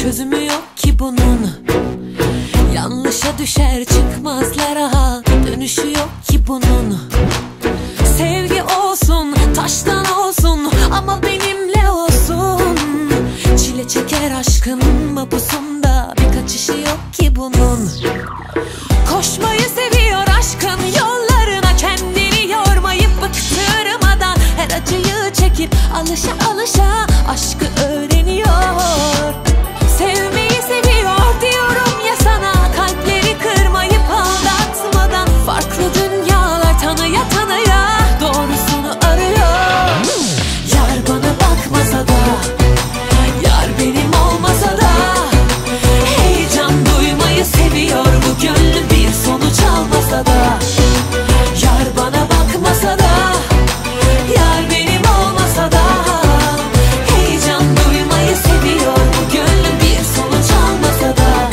çözümü yok ki bunun. Yanlışa düşer çıkmazlara, dönüşü yok ki bunun. Sevgi olsun, taştan olsun ama benimle olsun. Çile çeker aşkın mapusunda, bir kaçışı yok ki bunun. Koşmayı seviyor aşkın yollarına, kendini yormayıp bıktırmadan her acıyı çekip alışa alışa aşkı öğreniyor. Sevmeyi seviyor diyorum ya sana, kalpleri kırmayıp aldatmadan farklı dünyalar tanıya tanıya doğrusunu arıyor. Yar bana bakmasa da, yar benim olmasa da, heyecan duymayı seviyor bu gönlü, bir sonuç almasa da. Yar bana bakmasa da, yar benim olmasa da, heyecan duymayı seviyor bu gönlü, bir sonuç almasa da.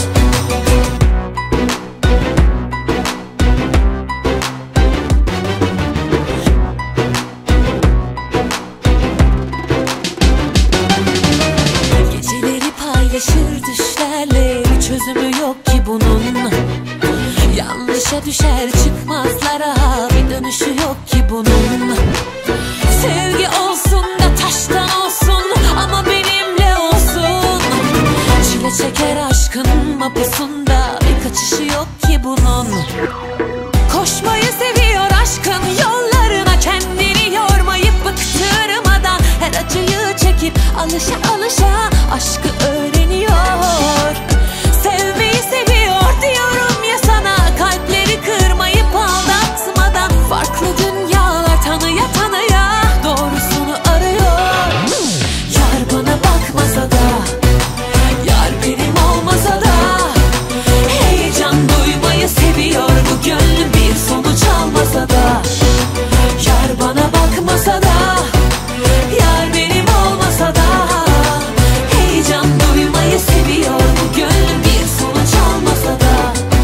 Geceleri paylaşır düşlerle, bir çözümü yok ki bunun. Yanlışa düşer çıkmazlara, bir dönüşü yok ki bunun. Sevgi olsun da taştan olsun ama benimle olsun. Çile çeker aşkın mapusunda, bir kaçışı yok ki bunun. Koşmayı seviyor aşkın yollarına, kendini yormayıp bıktırmadan her acıyı çekip alışa alışa aşkı öğreniyor. Sevmeyi seviyor diyorum ya sana, kalpleri kırmayıp aldatmadan farklı dünyalar tanıya tanıya doğrusunu arıyor. Yar bana bakmasa da, yar benim olmasa da, heyecan duymayı seviyor bu gönlüm, bir sonuç almasa da. Yar bana bakmasa da, yar benim olmasa da, heyecan duymayı seviyor bu gönlüm, bir sonuç almasa da.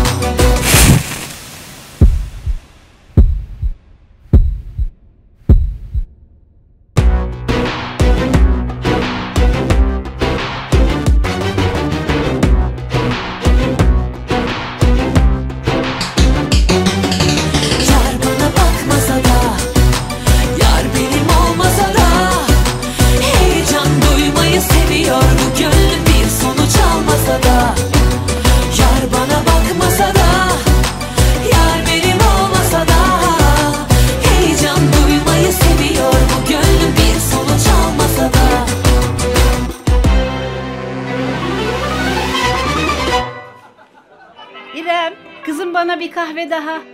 Yar bana bakmasa da, yar benim olmasa da, heyecan duymayı seviyor bu gönlüm, bir sonuç almasa da. Yar bana bakmasa da, yar benim olmasa da, heyecan duymayı seviyor bu gönlüm, bir sonuç almasa da. İrem, kızım bana bir kahve daha.